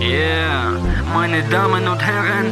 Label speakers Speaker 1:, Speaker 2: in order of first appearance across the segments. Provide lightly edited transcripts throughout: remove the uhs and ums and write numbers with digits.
Speaker 1: Yeah, meine Damen und Herren,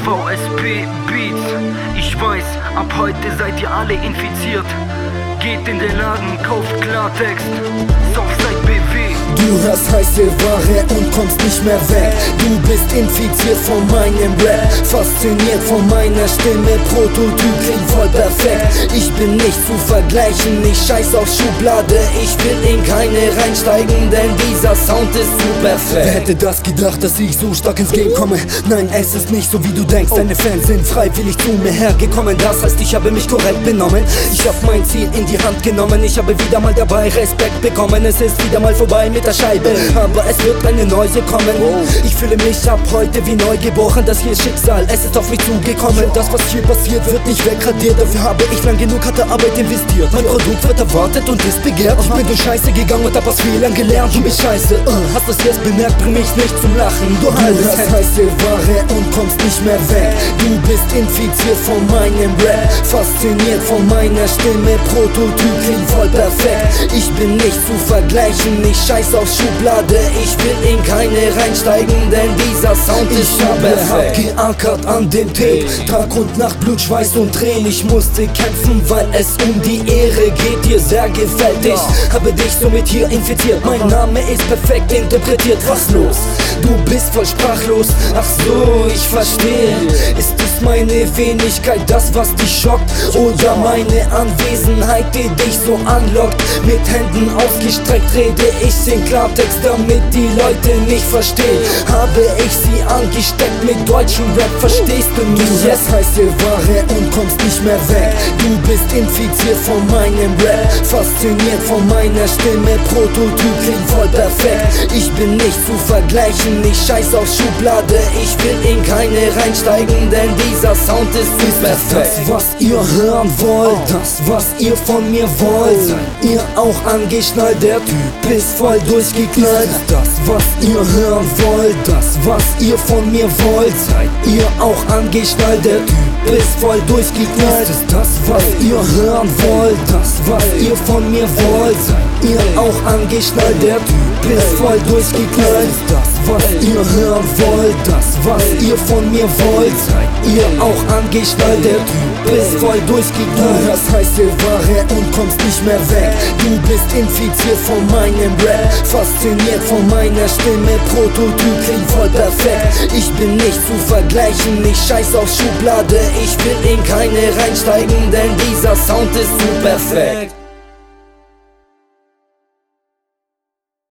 Speaker 1: VSP Beats. Ich weiß, ab heute seid ihr alle infiziert. Geht in den Laden, kauft Klartext, Southside BW.
Speaker 2: Du hörst heiße Ware und kommst nicht mehr weg. Du bist infiziert von meinem Rap, fasziniert von meiner Stimme. Prototyp klingt voll perfekt. Ich bin nicht zu vergleichen, ich scheiß auf Schublade. Ich will in keine reinsteigen, denn dieser Sound ist zu perfekt. Wer hätte das gedacht, dass ich so stark ins Game komme? Nein, es ist nicht so wie du denkst. Deine Fans sind freiwillig zu mir hergekommen. Das heißt, ich habe mich korrekt benommen. Ich hab mein Ziel in die Hand genommen. Ich habe wieder mal dabei Respekt bekommen. Es ist wieder mal vorbei mit der Scheibe, aber es wird eine neue kommen. Ich fühle mich ab heute wie neugeboren. Das hier ist Schicksal, es ist auf mich zugekommen. Das, was hier passiert, wird nicht wegradiert. Dafür habe ich lang genug harte Arbeit investiert. Mein Produkt wird erwartet und ist begehrt. Ich bin durch Scheiße gegangen und hab aus Fehlern gelernt. Du bist scheiße, hast das jetzt bemerkt, bring mich nicht zum Lachen. Du hast heiße Ware und kommst nicht mehr weg. Du bist infiziert von meinem Rap, fasziniert von meiner Stimme. Prototyp klingt voll perfekt. Ich bin nicht zu vergleichen, ich scheiß auf Schublade. Ich will in keine reinsteigen, denn dieser Sound ist perfekt. Ich habe geackert an dem Tape, Tag und Nacht, Blut, Schweiß und Tränen. Ich musste kämpfen, weil es um die Ehre geht. Dir sehr gefällt, ich habe dich somit hier infiziert. Mein Name ist perfekt interpretiert. Was los? Du bist voll sprachlos. Ach so, ich verstehe. Ist es meine Wenigkeit, das was dich schockt? Oder meine Anwesenheit, die dich so anlockt? Mit Händen ausgestreckt rede ich in Klartext, damit die Leute nicht verstehen. Habe ich sie angesteckt mit deutschem Rap, verstehst du mich? Du hast heiße Ware und kommst nicht mehr weg. Du bist infiziert von meinem Rap, fasziniert von meiner Stimme. Prototyp klingt voll perfekt. Ich bin nicht zu vergleichen, ich scheiß auf Schublade. Ich will in keine reinsteigen, denn dieser Sound ist perfekt. Das, was ihr hören wollt, das, was ihr von mir wollt. Seid ihr auch angeschnallt, der Typ ist voll durchgeknallt. Das, was ihr hören wollt, das, was ihr von mir wollt. Seid ihr auch angeschnallt, der Typ ist voll durchgeknallt. Ist das, was ihr hören wollt, das, was ihr von mir wollt. Seid ihr auch angeschnallt, der Typ ist voll durchgeknallt. Ist das, was ihr hören wollt, das, was ihr von mir wollt. Seid ihr auch angeschnallt, der Typ ist voll durchgeknallt. Du hörst heiße Ware und kommst nicht mehr weg. Du bist infiziert von meinem Rap, fasziniert von meiner Stimme. Prototyp klingt voll perfekt. Ich bin nicht zu vergleichen, ich scheiß auf Schublade. Ich will in keine reinsteigen, denn dieser Sound ist zu perfekt.